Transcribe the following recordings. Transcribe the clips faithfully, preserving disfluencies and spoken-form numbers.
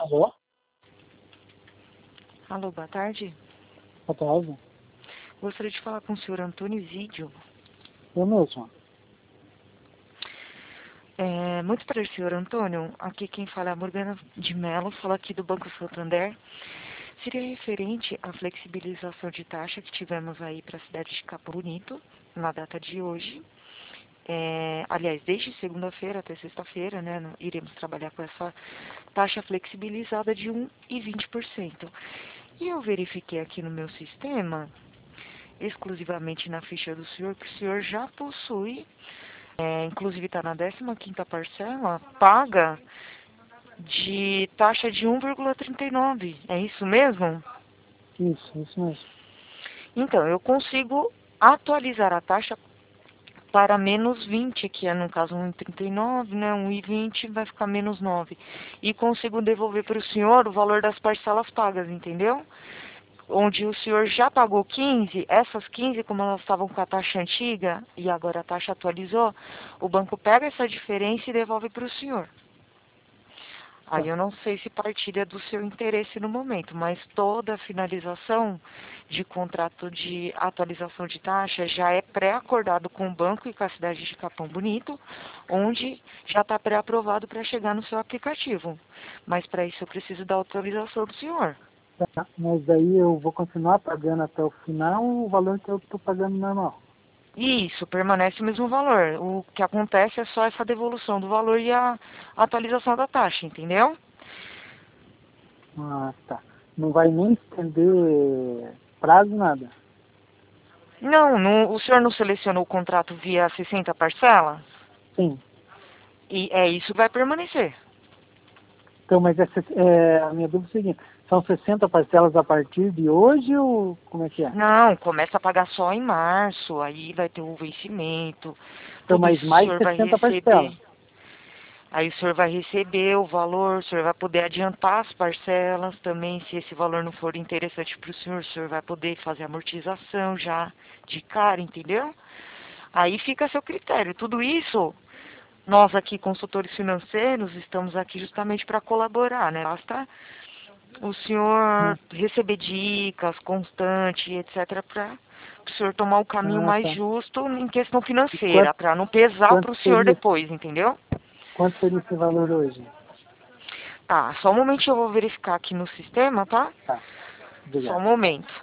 Alô? Alô, boa tarde. Boa tarde. Gostaria de falar com o senhor Antônio Zidio. Eu mesmo. É, muito prazer, senhor Antônio. Aqui quem fala é a Morgana de Mello, fala aqui do Banco Santander. Seria referente à flexibilização de taxa que tivemos aí para a cidade de Capão Bonito, na data de hoje. É, aliás, desde segunda-feira até sexta-feira, né, no- iremos trabalhar com essa taxa flexibilizada de um vírgula vinte por cento. E eu verifiquei aqui no meu sistema, exclusivamente na ficha do senhor, que o senhor já possui, é, inclusive está na décima quinta parcela, paga de taxa de um vírgula trinta e nove. É isso mesmo? Isso, isso mesmo. Então, eu consigo atualizar a taxa para menos vinte, que é no caso um vírgula trinta e nove, né? um vírgula vinte vai ficar menos nove. E consigo devolver para o senhor o valor das parcelas pagas, entendeu? Onde o senhor já pagou quinze, essas quinze, como elas estavam com a taxa antiga e agora a taxa atualizou, o banco pega essa diferença e devolve para o senhor. Tá. Aí eu não sei se partilha do seu interesse no momento, mas toda a finalização de contrato de atualização de taxa já é pré-acordado com o banco e com a cidade de Capão Bonito, onde já está pré-aprovado para chegar no seu aplicativo. Mas para isso eu preciso da autorização do senhor. Tá. Mas daí eu vou continuar pagando até o final o valor que eu estou pagando normal. Isso, permanece o mesmo valor. O que acontece é só essa devolução do valor e a atualização da taxa, entendeu? Ah, tá. Não vai nem estender prazo, nada. Não, não, o senhor não selecionou o contrato via sessenta parcelas? Sim. E é isso que vai permanecer. Então, mas essa, é, a minha dúvida é a seguinte, são sessenta parcelas a partir de hoje ou como é que é? Não, começa a pagar só em março, aí vai ter o vencimento, Então, tudo mais isso o mais senhor vai sessenta parcelas. receber. Aí o senhor vai receber o valor, o senhor vai poder adiantar as parcelas também, se esse valor não for interessante para o senhor, o senhor vai poder fazer amortização já de cara, entendeu? Aí fica a seu critério. Tudo isso, nós aqui, consultores financeiros, estamos aqui justamente para colaborar, né? Basta o Hum. senhor receber dicas constantes, etcétera, para o senhor tomar o caminho Ah, mais tá. justo em questão E financeira, quanto, para não pesar quanto para o senhor seria, depois, entendeu? quanto seria esse valor hoje? Tá, só um momento eu vou verificar aqui no sistema, tá? Tá. Só um Obrigado. momento.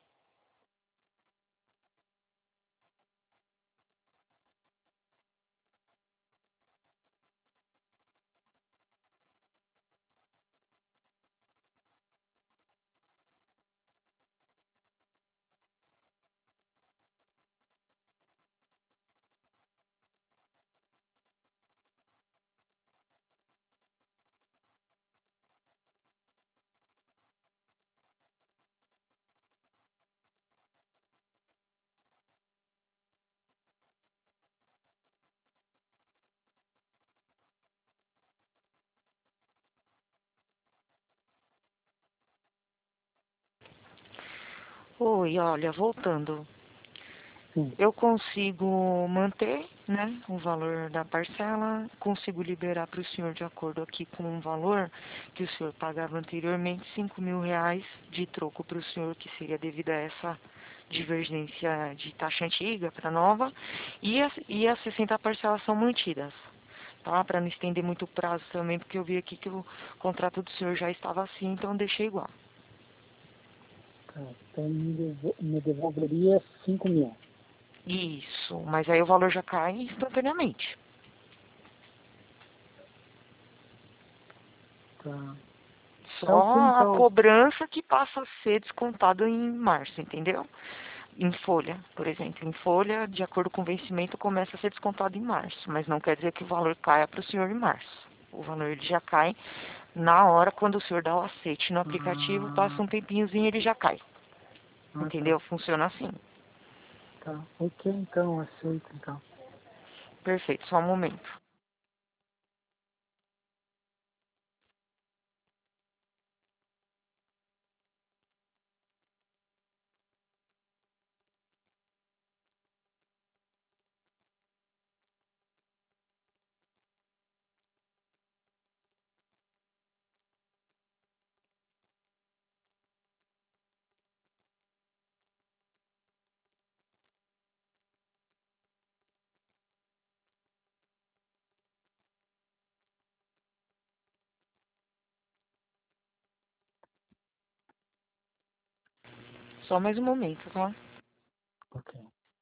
Oi, olha, voltando. Sim. Eu consigo manter, né, o valor da parcela, consigo liberar para o senhor de acordo aqui com o valor que o senhor pagava anteriormente, cinco mil reais de troco para o senhor, que seria devido a essa divergência de taxa antiga para nova, e as, e as sessenta parcelas são mantidas, tá? Para não estender muito o prazo também, porque eu vi aqui que o contrato do senhor já estava assim, então eu deixei igual. Tá. Então me devo- me devolveria cinco mil. Isso, mas aí o valor já cai instantaneamente. Tá. Só Então, sim, a então, cobrança que passa a ser descontado em março, entendeu? Em folha, por exemplo. Em folha, de acordo com o vencimento, começa a ser descontado em março. Mas não quer dizer que o valor caia para o senhor em março. O valor ele já cai na hora quando o senhor dá o aceite no aplicativo, ah, passa um tempinhozinho e ele já cai. ah, tá, Entendeu? Funciona assim. tá. Ok, então, aceito, então. Perfeito, só um momento. Só mais um momento, tá? Ok.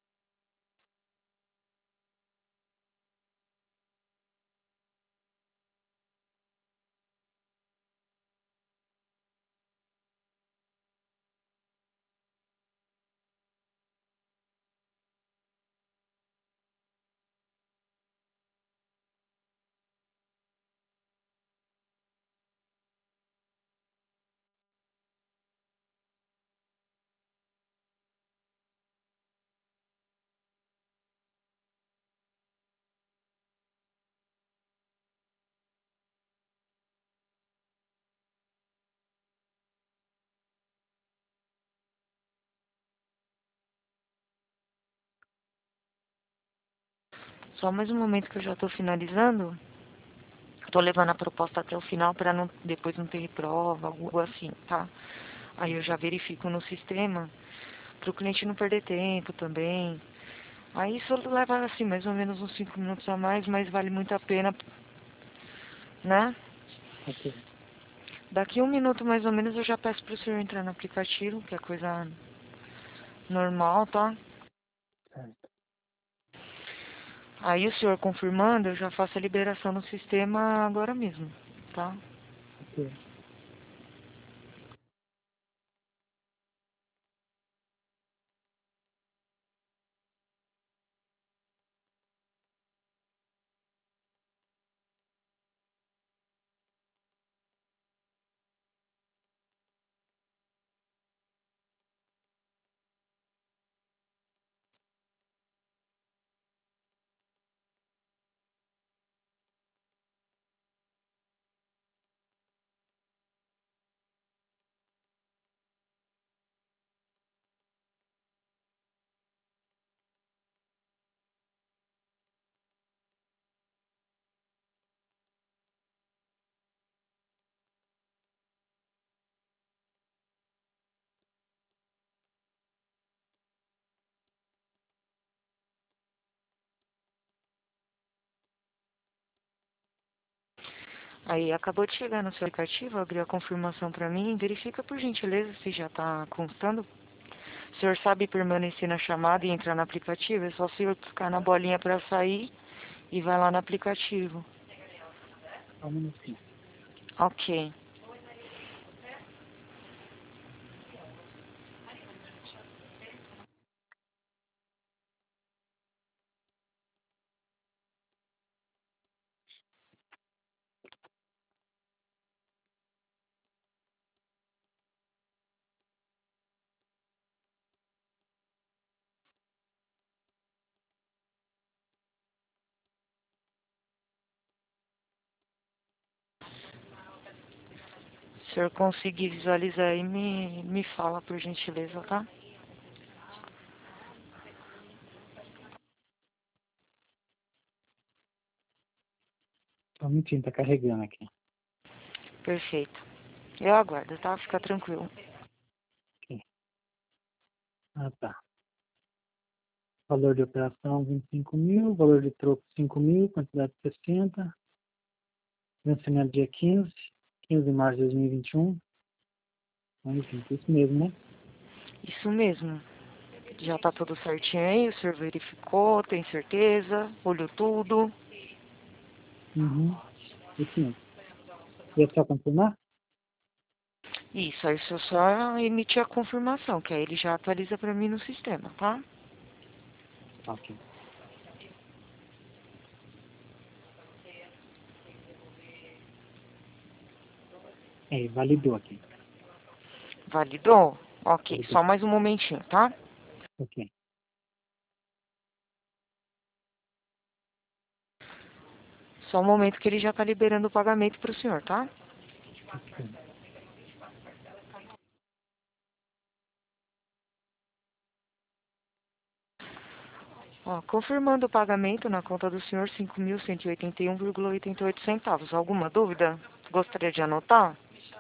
Só mais um momento que eu já tô finalizando. Tô levando a proposta até o final para não, depois não ter prova, algo assim, tá? Aí eu já verifico no sistema para o cliente não perder tempo também. Aí isso leva assim mais ou menos uns cinco minutos a mais, mas vale muito a pena, né? Ok. Daqui um minuto mais ou menos eu já peço para o senhor entrar no aplicativo, que é coisa normal, tá? Certo. Aí o senhor confirmando, eu já faço a liberação no sistema agora mesmo, tá? Ok. Aí acabou de chegar no seu aplicativo, abriu a confirmação para mim. Verifica por gentileza se já está constando. O senhor sabe permanecer na chamada e entrar no aplicativo? É só o senhor clicar na bolinha para sair e vai lá no aplicativo. Só um minutinho. Ok. Se o senhor conseguir visualizar aí, me, me fala por gentileza, tá? Só um minutinho, tá carregando aqui. Perfeito. Eu aguardo, tá? Fica tranquilo. Ok. Ah, tá. Valor de operação vinte e cinco mil, valor de troco cinco mil, quantidade sessenta, vencimento dia quinze, quinze de março de dois mil e vinte e um. Então, enfim, isso mesmo, né? Isso mesmo. Já tá tudo certinho aí? O senhor verificou? Tem certeza? Olhou tudo? Uhum. Isso mesmo. E é só confirmar? Isso, aí o senhor só emitir a confirmação, que aí ele já atualiza pra mim no sistema, tá? Ok. É, validou aqui. Validou? Ok, Validou. só mais um momentinho, tá? Ok. Só um momento que ele já tá liberando o pagamento pro senhor, tá? Ok. Ó, confirmando o pagamento na conta do senhor, cinco mil cento e oitenta e um vírgula oitenta e oito centavos. Alguma dúvida? Gostaria de anotar?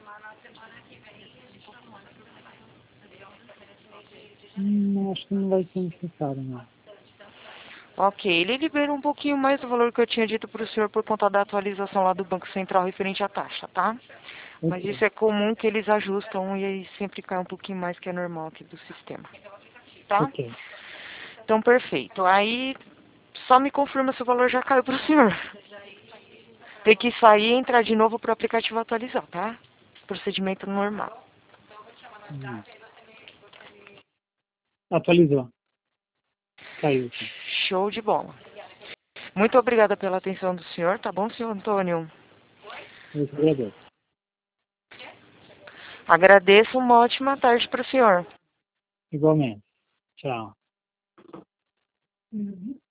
Hum, acho que não vai ser necessário, não. Ok, ele liberou um pouquinho mais do valor que eu tinha dito para o senhor por conta da atualização lá do Banco Central referente à taxa, tá? Mas isso é comum que eles ajustam e aí sempre cai um pouquinho mais que é normal aqui do sistema. Tá? Ok. Então, perfeito. Aí, só me confirma se o valor já caiu para o senhor. Tem que sair e entrar de novo para o aplicativo atualizar, tá? Procedimento normal. Hum. Atualizou. Caiu. Então. Show de bola. Muito obrigada pela atenção do senhor, tá bom, senhor Antônio? Eu que agradeço. Agradeço, uma ótima tarde para o senhor. Igualmente. Tchau. Uhum.